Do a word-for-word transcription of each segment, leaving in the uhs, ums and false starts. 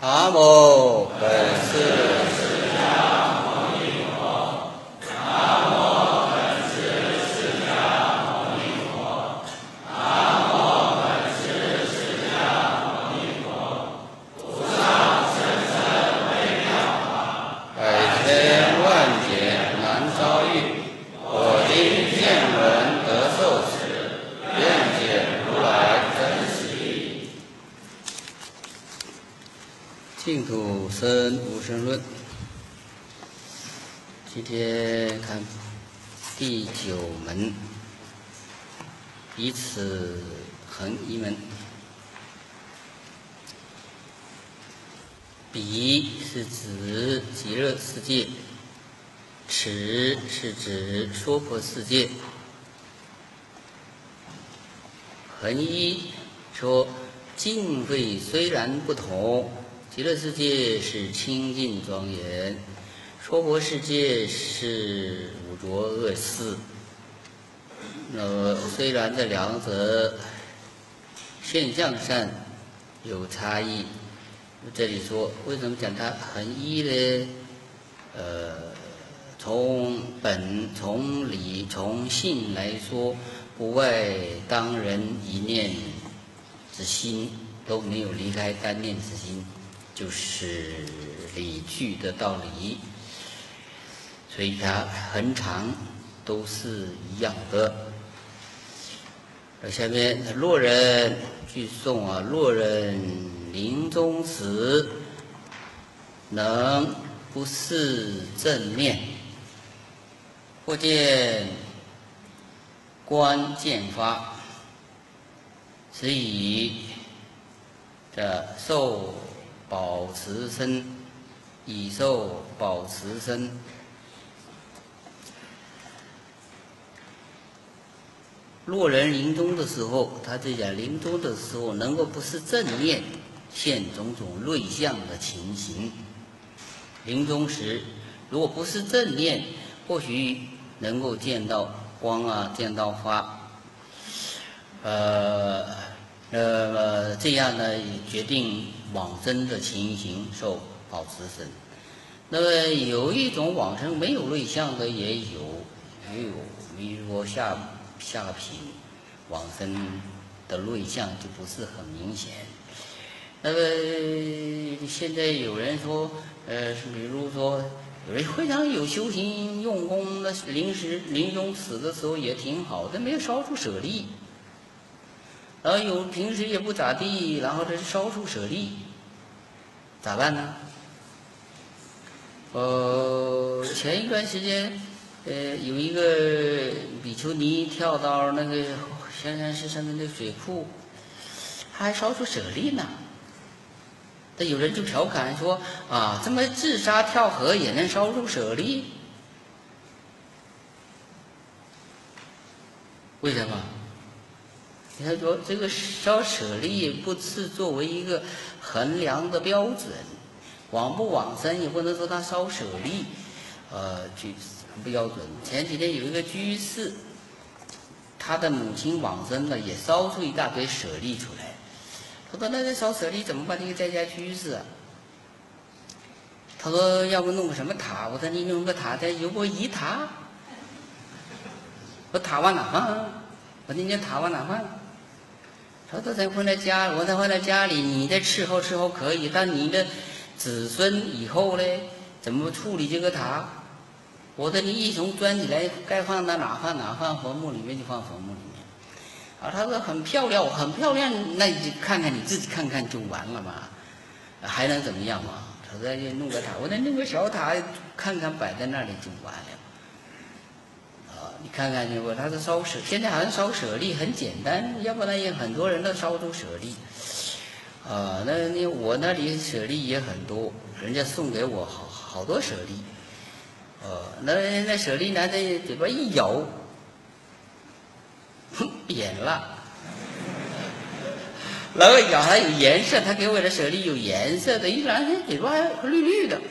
南无本师释迦牟尼佛。南无本师释迦牟尼佛。南无本师释迦牟尼佛。无上甚深微妙法， 百千万劫难遭遇。我今见闻得受持，愿解如来真实义。净土生无生论，今天看第九门，彼此恒一门。彼是指极乐世界，此是指娑婆世界。恒一说境会虽然不同，极乐世界是清净庄严，娑婆世界是污浊恶世。呃，虽然这两者现象上有差异，这里说为什么讲它恒一呢？呃，从本、从理、从性来说，不外当人一念之心，都没有离开单念之心，就是理具的道理，所以它恒常都是一样的。下面若人据颂啊，若人临终时能不是正念，或见观见发，此以这受保持身，以受保持身。若人临终的时候，他在讲临终的时候能够不是正念，现种种类相的情形。临终时如果不是正念，或许能够见到光啊，见到发，呃呃这样呢决定往生的情形，受保持身。那么有一种往生没有类相的也有，也有，比如说下下品往生的类相就不是很明显。那么现在有人说，呃，比如说有人非常有修行用功，那临时临终死的时候也挺好，但没有烧出舍利。然后有平时也不咋地，然后这是烧出舍利，咋办呢？呃，前一段时间，呃，有一个比丘尼跳到那个香山寺上面的水库，还烧出舍利呢。但有人就调侃说啊，这么自杀跳河也能烧出舍利？为什么？他说这个烧舍利不是作为一个衡量的标准，往不往生也不能说他烧舍利，呃，去不标准。前几天有一个居士，他的母亲往生了，也烧出一大堆舍利出来。他说：“那这烧舍利怎么办？这个在家居士啊。”他说：“要不弄个什么塔？”我说：“你弄个塔，再有个仪塔。”我塔往哪放？我说：“你塔往哪放？”他说：“再回来家，我再回来家里，你再伺候伺候可以，但你的子孙以后呢，怎么处理这个塔？”我说：“你一从钻起来，该放到哪放哪放，坟墓里面就放坟墓里面。”啊，他说很漂亮，很漂亮，那你看看你自己看看就完了嘛，还能怎么样嘛？他说就弄个塔，我说弄个小塔，看看摆在那里就完了。啊，你看看去，我他说烧舍，现在好像烧舍利很简单，要不然也很多人都烧出舍利。啊，那那我那里舍利也很多，人家送给我好好多舍利。呃，那那舍利拿在嘴巴一咬，哼，扁了。然后咬它有颜色，他给我的舍利有颜色的，一拿嘴巴还绿绿的。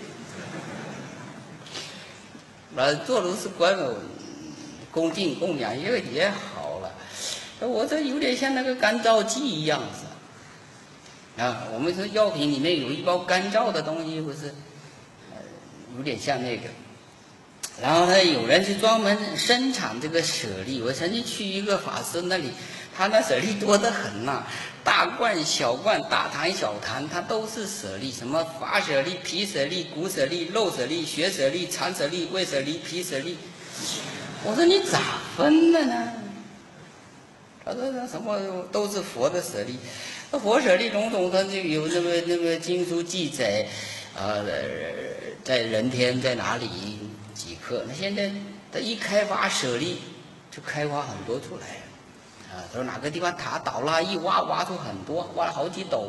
然后做如是观我恭敬供养也也好了。我这有点像那个干燥剂一样子。 啊，我们说药品里面有一包干燥的东西，不是，呃，有点像那个。然后呢，有人是专门生产这个舍利。我曾经去一个法师那里，他那舍利多得很呐、啊，大罐、小罐、大坛、小坛，它都是舍利，什么发舍利、皮舍利、骨舍利、肉舍利、血舍利、肠舍利、胃舍利、脾舍利。我说你咋分的呢？他说什么都是佛的舍利，那佛舍利种种，它就有那么那么经书记载，呃，在人天在哪里几克？那现在他一开发舍利，就开发很多出来了，啊，他说哪个地方塔倒了，一挖挖出很多，挖了好几斗。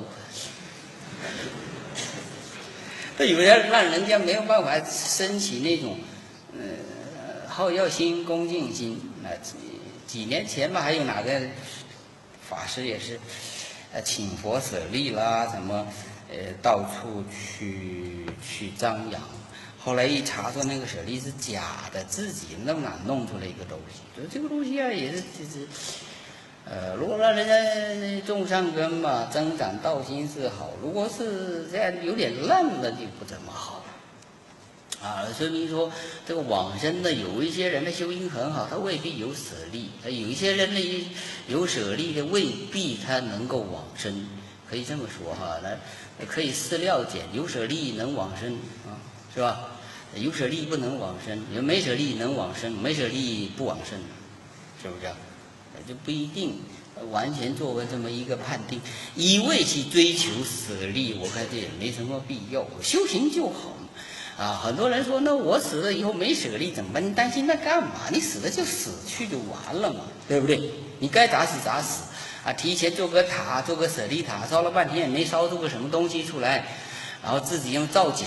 他有些让人家没有办法升起那种，呃，好药心、恭敬心啊。几年前吧，还有哪个法师也是，呃，请佛舍利啦，什么，呃，到处去去张扬。后来一查说那个舍利是假的，自己那么哪弄出来一个东西？说这个东西啊，也是就是，呃，如果让人家种上根嘛，增长道心是好；如果是这样有点烂了，就不怎么好。啊，说明说这个往生的有一些人的修行很好，他未必有舍利；有一些人呢有舍利的，未必他能够往生。可以这么说哈，那可以私料简，有舍利能往生啊，是吧？有舍利不能往生，有没舍利能往生，没舍利不往生，是不是？就不一定完全作为这么一个判定，一味去追求舍利，我看这也没什么必要，修行就好。啊，很多人说，那我死了以后没舍利怎么办？你担心那干嘛？你死了就死去就完了嘛，对不对？你该咋死咋死啊！提前做个塔，做个舍利塔，烧了半天也没烧出个什么东西出来，然后自己用造假，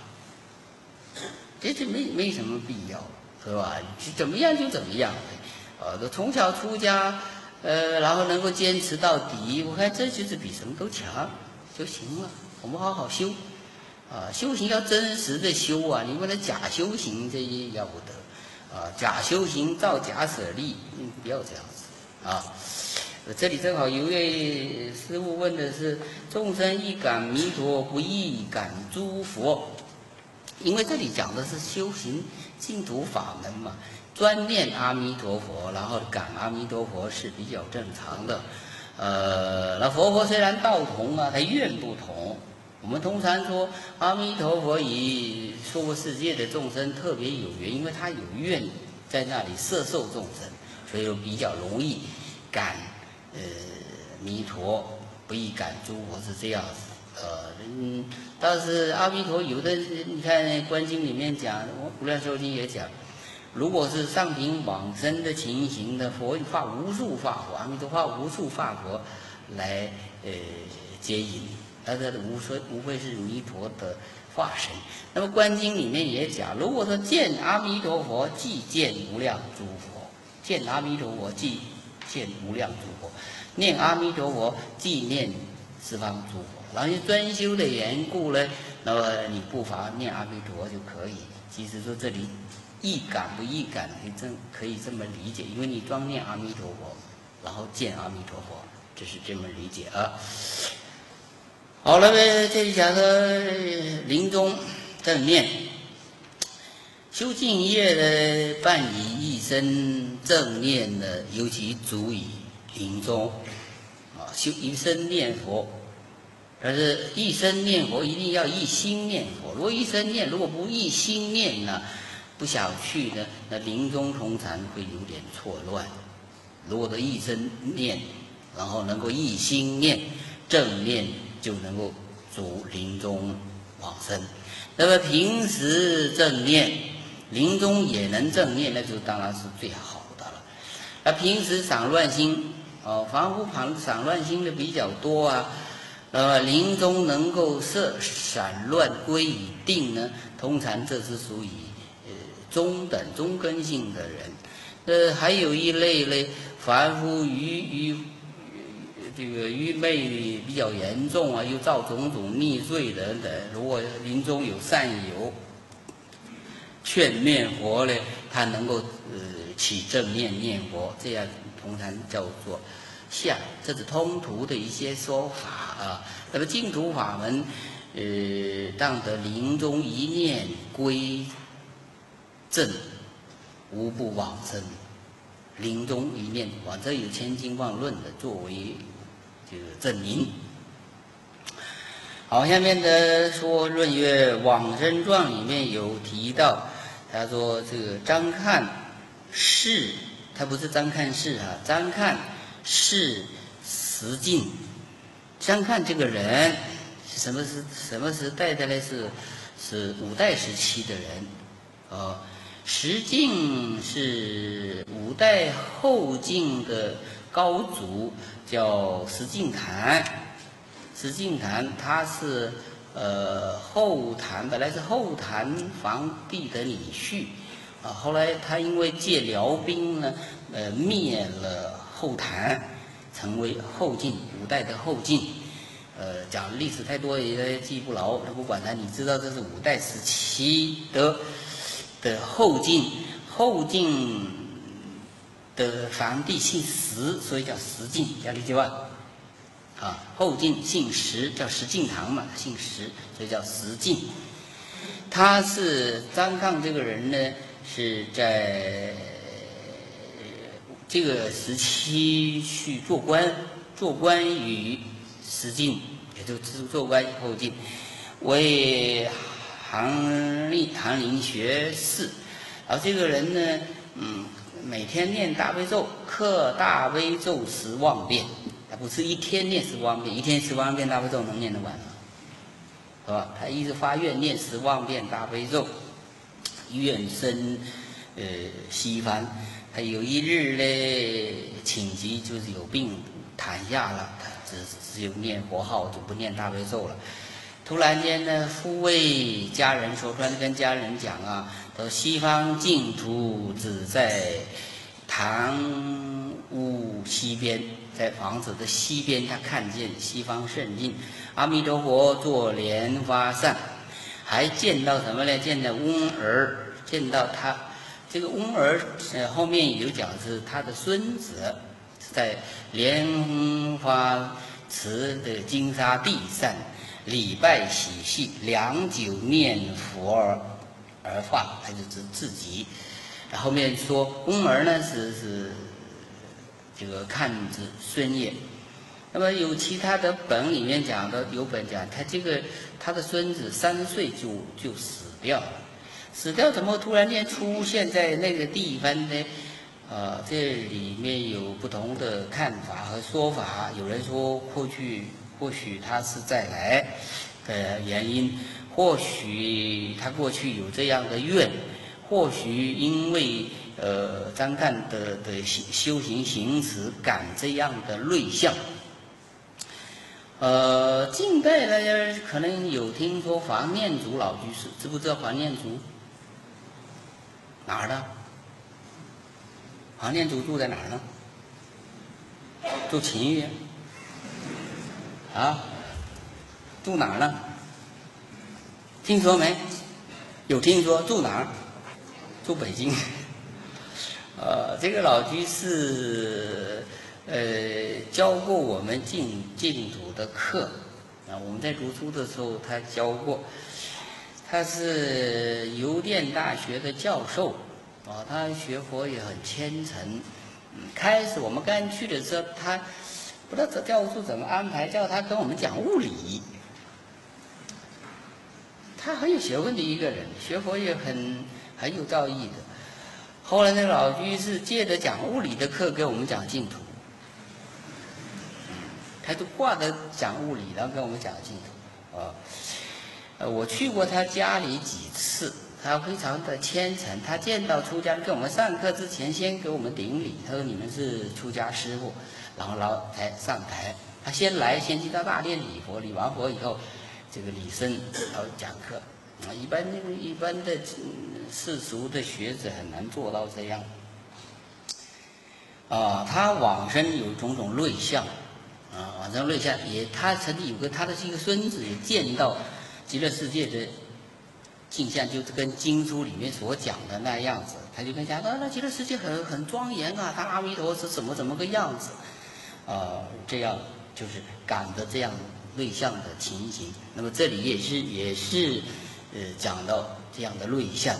这这没没什么必要，是吧？怎么样就怎么样，呃，从小出家，呃，然后能够坚持到底，我看这就是比什么都强就行了。我们好好修。啊，修行要真实的修啊！你不能假修行，这也要不得啊！假修行造假舍利，嗯，不要这样子啊！这里正好有位师父问的是：众生一感弥陀，不一感诸佛。因为这里讲的是修行净土法门嘛，专念阿弥陀佛，然后感阿弥陀佛是比较正常的。呃，那佛佛虽然道同啊，他愿不同。我们通常说阿弥陀佛与娑婆世界的众生特别有缘，因为他有愿在那里摄受众生，所以说比较容易感呃弥陀，不易感诸佛是这样子。呃，嗯，但是阿弥陀有的，你看《观经》里面讲，我《无量寿经》也讲，如果是上品往生的情形的，佛化无数法佛，阿弥陀化无数法佛来呃接引。他的无非无非是弥陀的化身。那么《观经》里面也讲，如果说见阿弥陀佛，即见无量诸佛；见阿弥陀佛，即见无量诸佛；念阿弥陀佛，即念十方诸佛。然后专修的缘故呢，那么你不妨念阿弥陀就可以。其实说这里易感不易感，可以这可以这么理解，因为你专念阿弥陀佛，然后见阿弥陀佛，这是这么理解啊。好了呗，这里讲说临终正念，修净业的伴以一生正念的，尤其足以临终啊，修一生念佛。但是一生念佛一定要一心念佛，如果一生念，如果不一心念呢，不想去呢，那临终通常会有点错乱。如果说一生念，然后能够一心念正念，就能够主临终往生。那么平时正念，临终也能正念，那就当然是最好的了。那平时散乱心，哦，凡夫旁散乱心的比较多啊。那么临终能够摄散乱归于定呢，通常这是属于呃中等中根性的人。呃，还有一类呢，凡夫愚愚。这个愚昧比较严重啊，又造种种溺罪等等。如果临终有善友劝念佛呢，他能够呃起正念念佛，这样通常叫做相。这是通途的一些说法啊。 那么净土法门，呃，当得临终一念归正，无不往生。临终一念往，这有千经万论的作为这个证明。好，下面的说论曰往生状里面有提到，他说这个张看是，他不是张看是啊，张看是实境。张看这个人是什么时什么时代的呢？是是五代时期的人，哦。石敬是五代后晋的高祖，叫石敬瑭。石敬瑭他是呃后谭，本来是后谭皇帝的女婿啊，后来他因为借辽兵呢，呃灭了后谭，成为后晋五代的后晋。呃，讲历史太多也记不牢，不管他，你知道这是五代时期的。的后晋，后晋的皇帝姓石，所以叫石敬，要理解吧？啊，后晋姓石，叫石敬瑭嘛，姓石，所以叫石敬。他是张抗这个人呢，是在这个时期去做官，做官于石敬，也就是做官于后晋，为翰林翰林学士，然后这个人呢，嗯，每天念大悲咒，刻大悲咒十万遍，他不是一天念十万遍，一天十万遍大悲咒能念得完吗？是吧？他一直发愿念十万遍大悲咒，愿生呃西方。他有一日呢，请疾就是有病躺下了，他只只有念佛号，就不念大悲咒了。突然间呢，复为家人说，突然跟家人讲啊，说西方净土只在堂屋西边，在房子的西边，他看见西方圣境，阿弥陀佛坐莲花上，还见到什么呢？见到翁儿，见到他这个翁儿，呃，后面有讲是他的孙子，在莲花池的金沙地上。礼拜喜系，良久念佛而而化，他就指自己。然后面说翁儿呢是是这个看子孙也。那么有其他的本里面讲的，有本讲他这个他的孙子三岁就就死掉了，死掉怎么突然间出现在那个地方呢？呃，这里面有不同的看法和说法。有人说过去。或许他是再来的原因，或许他过去有这样的愿，或许因为呃张干的的修行行持感这样的类象。呃，近代呢可能有听说黄念祖老居士，知不知道黄念祖？哪儿的？黄念祖住在哪儿呢？住秦岳。啊，住哪儿呢？听说没？有听说？住哪儿？住北京。呃，这个老居士，呃，教过我们净净土的课啊。我们在读书的时候，他教过。他是邮电大学的教授啊，他学佛也很虔诚。嗯，开始我们刚去的时候，他。不知道这教务处怎么安排，叫他跟我们讲物理。他很有学问的一个人，学佛也很很有造诣的。后来那个老居士借着讲物理的课给我们讲净土，他就挂着讲物理，然后跟我们讲净土啊。呃，我去过他家里几次，他非常的虔诚。他见到出家，跟我们上课之前先给我们顶礼，他说你们是出家师父。然后老台上台，他先来，先去到大殿礼佛，礼完佛以后，这个礼僧，然后讲课。啊，一般那个一般的世俗的学者很难做到这样。啊，他往生有种种类象，啊，往生类象也，他曾经有个他的这个孙子也见到极乐世界的镜像，就是跟经书里面所讲的那样子。他就跟讲，啊，那极乐世界很很庄严啊，他阿弥陀是怎么怎么个样子。呃，这样就是感的这样类象的情形。那么这里也是也是呃讲到这样的类象。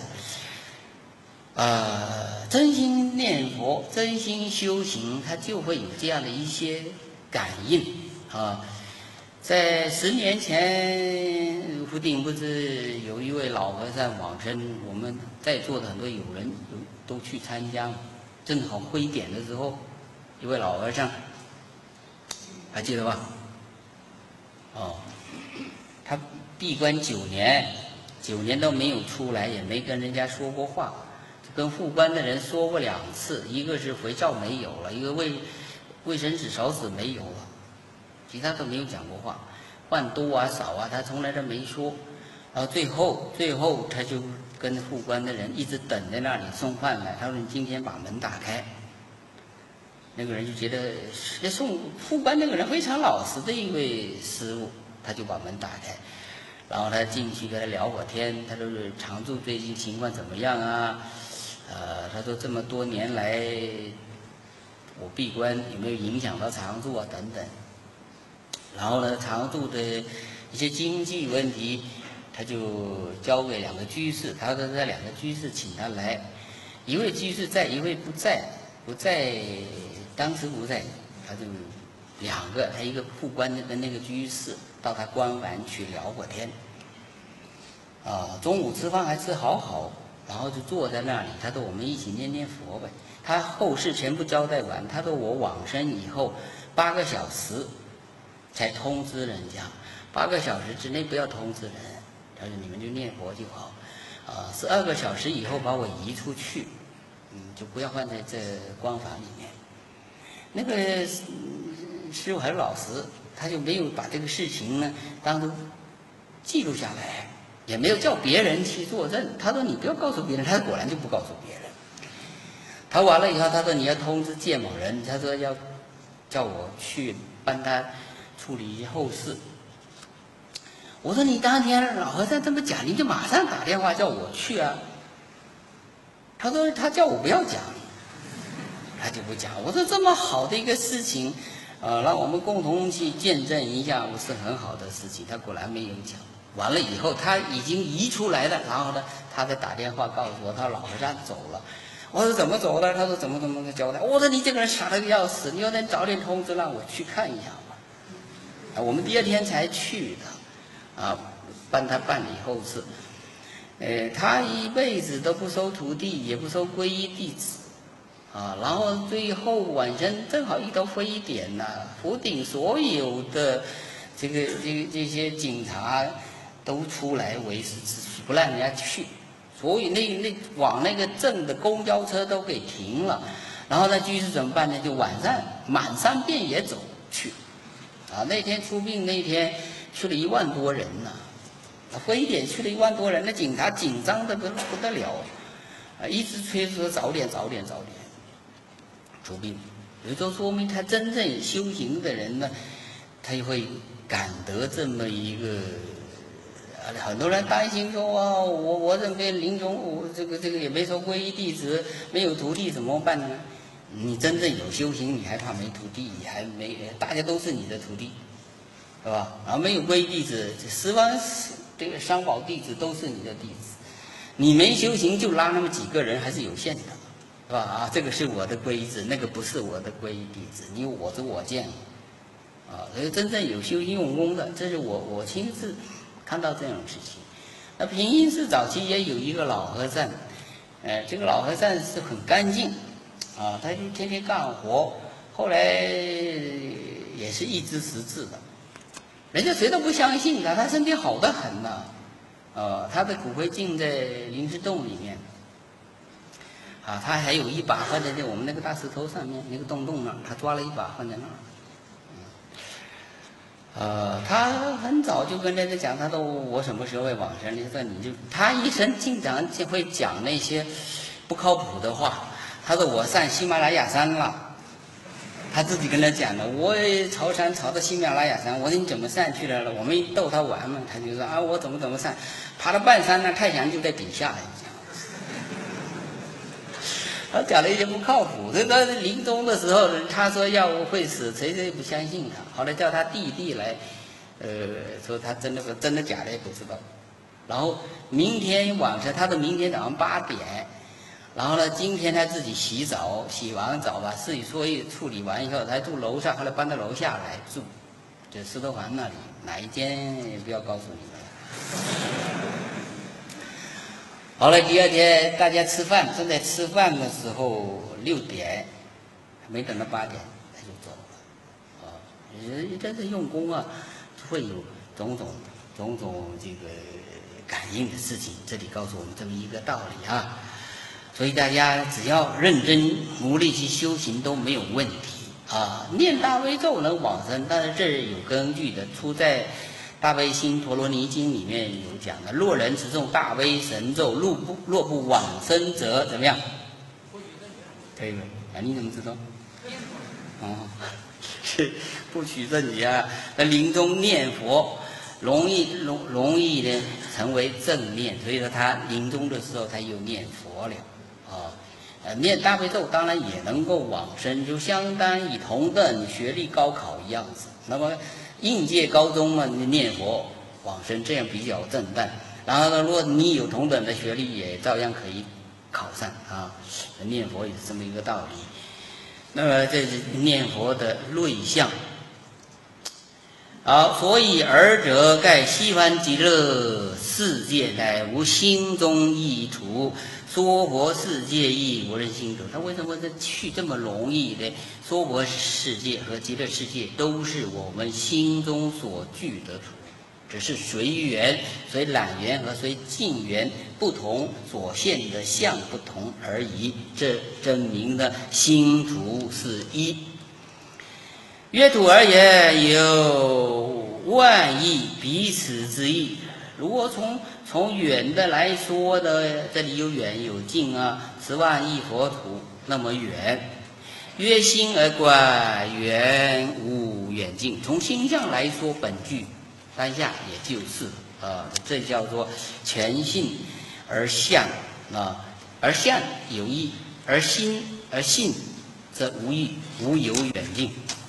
呃，真心念佛，真心修行，它就会有这样的一些感应啊。在十年前，福鼎不是有一位老和尚往生，我们在座的很多友人都去参加，正好徽典的时候，一位老和尚，还记得吧？哦，他闭关九年，九年都没有出来，也没跟人家说过话。跟护关的人说过两次，一个是回照没有了，一个卫卫生纸勺子没有了，其他都没有讲过话，饭多啊少啊，他从来都没说。然后最后最后他就跟护关的人一直等在那里送饭来，他说你今天把门打开。那个人就觉得这送护关那个人非常老实的一位师傅，他就把门打开，然后他进去跟他聊会天，他说是常住最近情况怎么样啊？呃，他说这么多年来，我闭关有没有影响到常住啊？等等。然后呢，常住的一些经济问题，他就交给两个居士。他说这两个居士请他来，一位居士在，一位不在，不在，当时不在，他就两个，他一个护关的那个居士到他关完去聊会天。啊，中午吃饭还吃好好。然后就坐在那里，他说我们一起念念佛呗。他后事全部交代完，他说我往生以后八个小时才通知人家，八个小时之内不要通知人，他说你们就念佛就好。啊，十二个小时以后把我移出去，嗯，就不要放在这光法里面。那个师傅很老实，他就没有把这个事情呢当作记录下来。也没有叫别人去作证，他说你不要告诉别人，他果然就不告诉别人。他完了以后，他说你要通知介某人，他说要叫我去帮他处理一些后事。我说你当天老和尚这么讲，你就马上打电话叫我去啊。他说他叫我不要讲，他就不讲。我说这么好的一个事情，呃，让我们共同去见证一下，是很好的事情。他果然没有讲。完了以后，他已经移出来了，然后呢，他再打电话告诉我，他老和尚走了。我说怎么走的？他说怎么怎么个交代。我说你这个人傻得要死，你要能早点通知让我去看一下吧。啊，我们第二天才去的，啊，帮他办理后事。呃，他一辈子都不收徒弟，也不收皈依弟子，啊，然后最后晚生正好遇到非典呐、啊，福鼎所有的这个这个这些警察。都出来维持秩序，不让人家去，所以那那往那个镇的公交车都给停了。然后那居士怎么办呢？就晚上满山遍野走去，啊，那天出殡那天去了一万多人呢、啊，非典去了一万多人，那警察紧张的不不得了，啊，一直催说早点早点早点出殡。也就说明他真正修行的人呢，他就会感得这么一个。很多人担心说啊，我我这边临终，我这个这个也没收皈依弟子，没有徒弟怎么办呢？你真正有修行，你还怕没徒弟？还没大家都是你的徒弟，是吧？然后没有皈依弟子，十方这个三宝弟子都是你的弟子，你没修行就拉那么几个人，还是有限的，是吧？啊，这个是我的皈依子，那个不是我的皈依弟子，你我知我见，啊，所以真正有修行用功的，这是我我亲自。看到这种事情，那平阴寺早期也有一个老和尚，呃，这个老和尚是很干净，啊，他就天天干活，后来也是一知识字的，人家谁都不相信他，他身体好得很呐、啊，呃，他的骨灰进在灵石洞里面，啊，他还有一把放在我们那个大石头上面那个洞洞那儿，他抓了一把放在那儿。呃，他很早就跟人家讲，他说我什么时候会往生？你说你就他一生经常就会讲那些不靠谱的话。他说我上喜马拉雅山了，他自己跟他讲的。我也朝山朝到喜马拉雅山，我说你怎么上去了？我们逗他玩嘛，他就说啊我怎么怎么上，爬到半山呢，太阳就在底下了。他讲了一些不靠谱的，他临终的时候，他说要会死，谁谁不相信他。后来叫他弟弟来呃，说他真的真的假的也不知道。然后明天晚上，他的明天早上八点，然后呢，今天他自己洗澡，洗完澡把事情所有处理完以后，他住楼上，后来搬到楼下来住，就石头环那里，哪一间也不要告诉你们。好了，第二天大家吃饭，正在吃饭的时候，六点，没等到八点，他就走了。啊，人真是用功啊，会有种种种种这个感应的事情。这里告诉我们这么一个道理啊，所以大家只要认真努力去修行都没有问题啊。念大悲咒能往生，但是这是有根据的，出在大悲心陀罗尼经里面有讲的，若人持诵大悲神咒，若不若不往生者，怎么样？可以吗？啊，你怎么知道？哦，是不取正觉。那临终念佛，容易容容易呢成为正念，所以说他临终的时候他又念佛了啊。呃，念大悲咒当然也能够往生，就相当于同等学历高考一样子。那么应届高中嘛，念佛往生，这样比较正当。然后呢，如果你有同等的学历，也照样可以考上啊。念佛也是这么一个道理。那么这是念佛的类象。好，所以尔者盖西方极乐世界，乃无心中意处。娑婆世界亦无人心处。他为什么这去这么容易呢？娑婆世界和极乐世界都是我们心中所具的处，只是随缘、随览缘和随境缘不同，所现的相不同而已。这证明了心处是一。约土而言，有万亿彼此之意。如果从从远的来说呢，这里有远有近啊，十万亿佛土那么远。约心而观，远无远近。从心相来说，本具当下也就是啊，这叫做全性而相啊，而相有意，而心而性则无意，无有远近。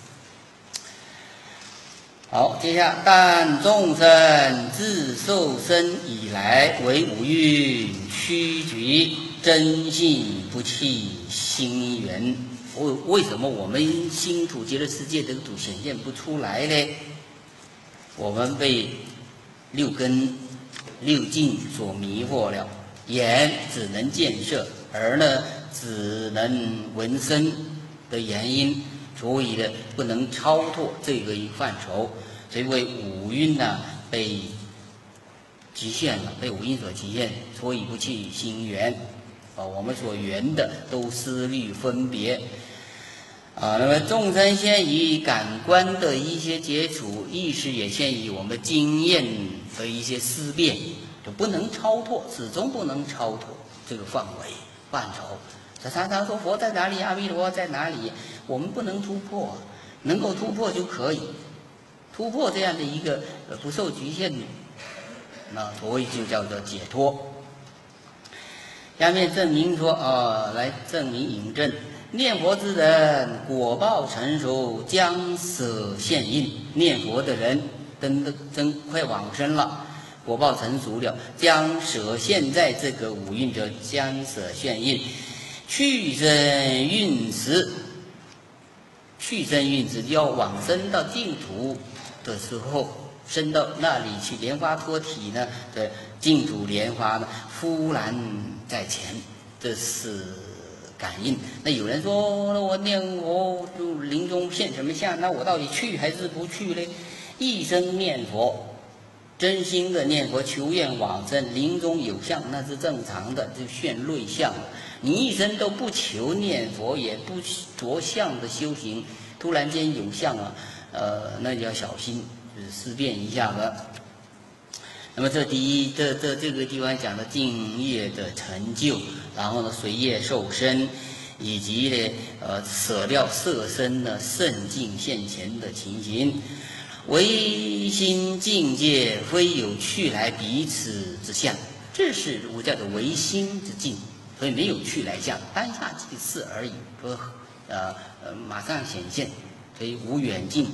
好，接下来，但众生自受生以来，为五蕴屈举，真性不弃心源。为为什么我们心处极乐世界这个土显现不出来呢？我们被六根、六境所迷惑了，眼只能见色，耳呢只能闻声的原因。所以呢，不能超脱这个一范畴，所以为五蕴呢被局限了，被五蕴所局限，所以不弃心缘啊。我们所缘的都思虑分别啊。那么众生先于感官的一些接触，意识也先于我们经验的一些思辨，就不能超脱，始终不能超脱这个范围范畴。他常常说佛在哪里，阿弥陀佛在哪里，我们不能突破，能够突破就可以突破这样的一个不受局限，那所以就叫做解脱。下面证明说啊、呃，来证明引证，念佛之人果报成熟，将舍现印。念佛的人真的真快往生了，果报成熟了，将舍现在这个五蕴者，将舍现印。去生运时，去生运时要往生到净土的时候，升到那里去，莲花脱体呢的净土莲花呢，忽然在前，这是感应。那有人说，那我念佛就临终现什么相？那我到底去还是不去呢？一生念佛，真心的念佛，求愿往生，临终有相那是正常的，就现瑞相了。你一生都不求念佛，也不着相的修行，突然间有相啊，呃，那就要小心，就是思辨一下了。那么这第一，这这这个地方讲的净业的成就，然后呢随业受身，以及呢呃舍掉色身的圣境现前的情形。唯心境界，非有去来彼此之相，这是我叫做唯心之境。所以没有去来相，当下即是而已，说呃呃马上显现，所以无远近。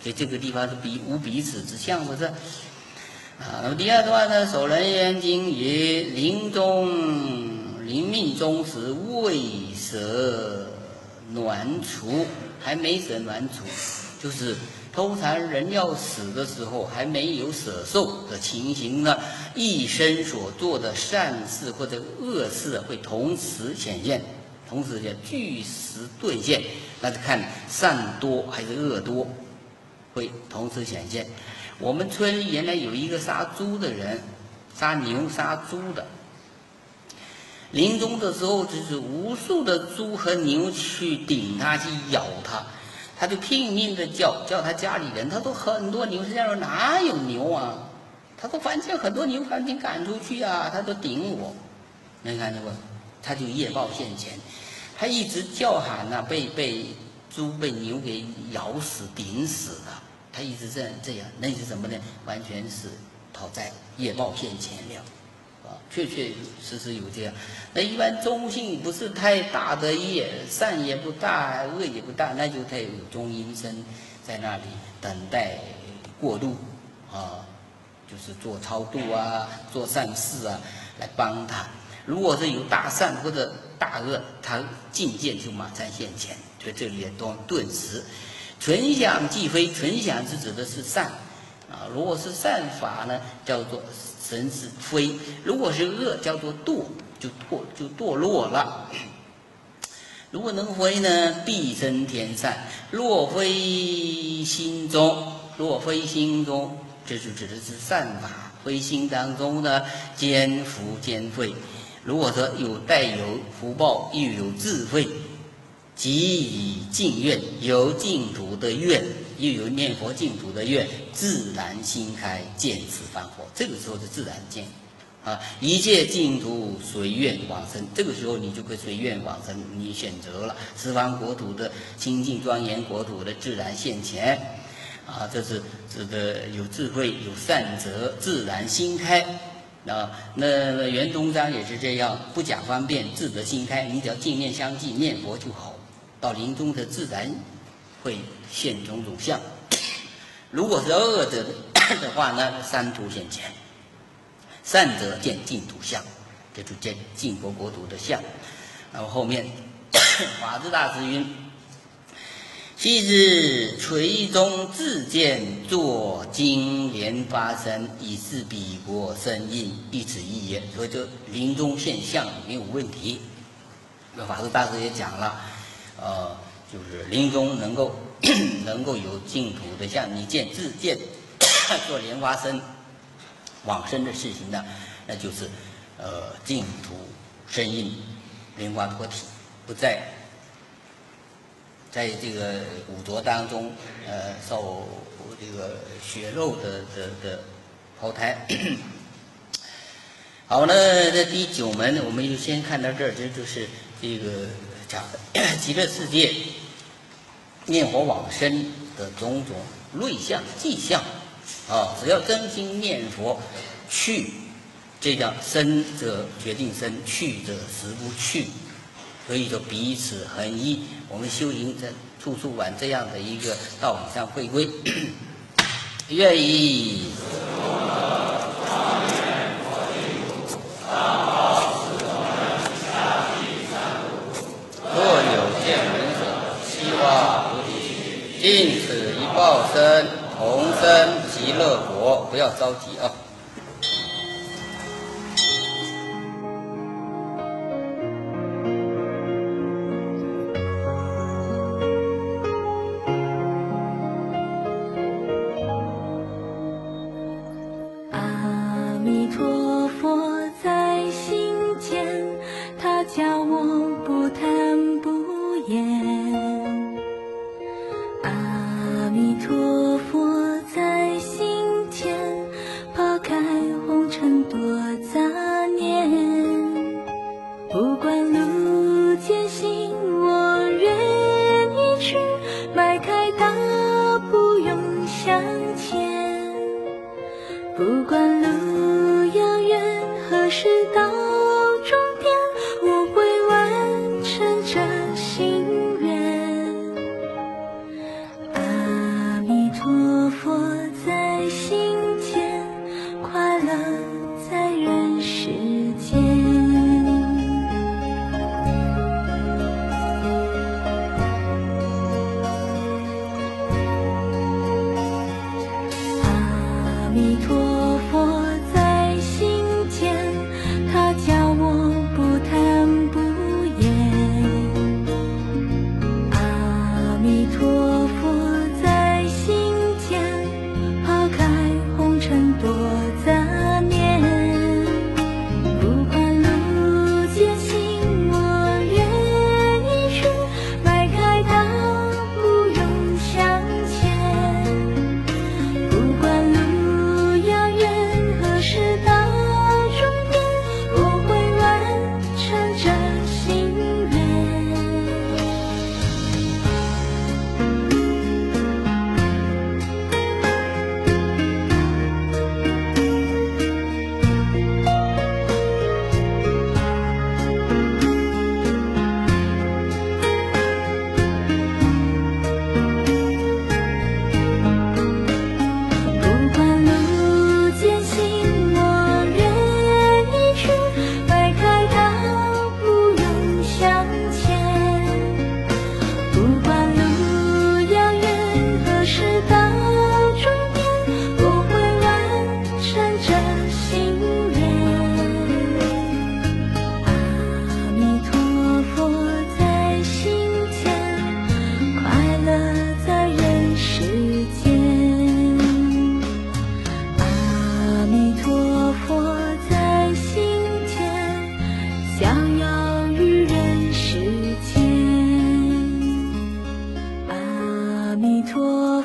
所以这个地方是彼无彼此之相，不是？啊，那么第二段呢，《首楞严经》也临终临命终时未舍暖处，还没舍暖处，就是偷禅人要死的时候还没有舍受的情形呢，一生所做的善事或者恶事会同时显现，同时显据实兑现，那是看善多还是恶多，会同时显现。我们村里原来有一个杀猪的人，杀牛杀猪的，临终的时候就是无数的猪和牛去顶他，去咬他，他就拼命的叫，叫他家里人，他说很多牛，实际上哪有牛啊？他说反正很多牛赶紧赶出去啊，他都顶我，能看见不？他就业报现前，他一直叫喊呐、啊，被被猪被牛给咬死顶死的。他一直这样这样，那是什么呢？完全是讨债，业报现前了，啊，确确实实有这样。那一般中性不是太大的业，善也不大，恶也不大，那就他有中阴身在那里等待过渡，啊，就是做超度啊，做善事啊，来帮他。如果是有大善或者大恶，他境界就马上现前，所以这里也都顿时。存想即非，存想是指的是善啊，如果是善法呢，叫做神是非；如果是恶，叫做堕，就堕就堕落了。如果能非呢，必生天善；若非心中，若非心中，这就指的是善法；非心当中呢，兼福兼慧。如果说有带有福报，又有智慧。即以净愿，有净土的愿，又有念佛净土的愿，自然心开，见此凡佛。这个时候是自然见，啊，一切净土随愿往生。这个时候你就可以随愿往生，你选择了十方国土的清净庄严国土的自然现前，啊，这是这个有智慧、有善则，自然心开。啊，那那圆中章也是这样，不假方便，自得心开。你只要净念相继，念佛就好。到临终的自然会现种种相。如果是恶者的话呢，三途现前；善者见净土相，这就见净佛国土的相。然后后面法智大师云：昔日垂中自见作经莲发生，以示彼国生印，一此一也。所以这临终现象没有问题。那法智大师也讲了。呃，就是临终能够能够有净土的像你见自见做莲花生往生的事情呢，那就是呃净土生印，莲花脱体，不在在这个五浊当中呃受这个血肉的的的投胎。好，那这第九门我们就先看到这儿，这就是这个讲极乐世界念佛往生的种种类相迹象啊，只要真心念佛，去这叫生者决定生，去者实不去，所以说彼此恒一。我们修行在处处往这样的一个道理上回归，愿意。若有见闻者，希望菩提，尽此一报身，同生极乐国。不要着急啊。 阿弥陀佛在心间，他教我不谈不言。阿弥陀佛在心间，抛开红尘多杂念。不管路艰辛，我愿意去，迈开大步勇向前。不管路遥远，何时到终点，我会完成这心愿。阿弥陀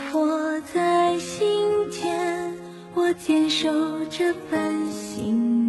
佛在心间，我坚守这份信念。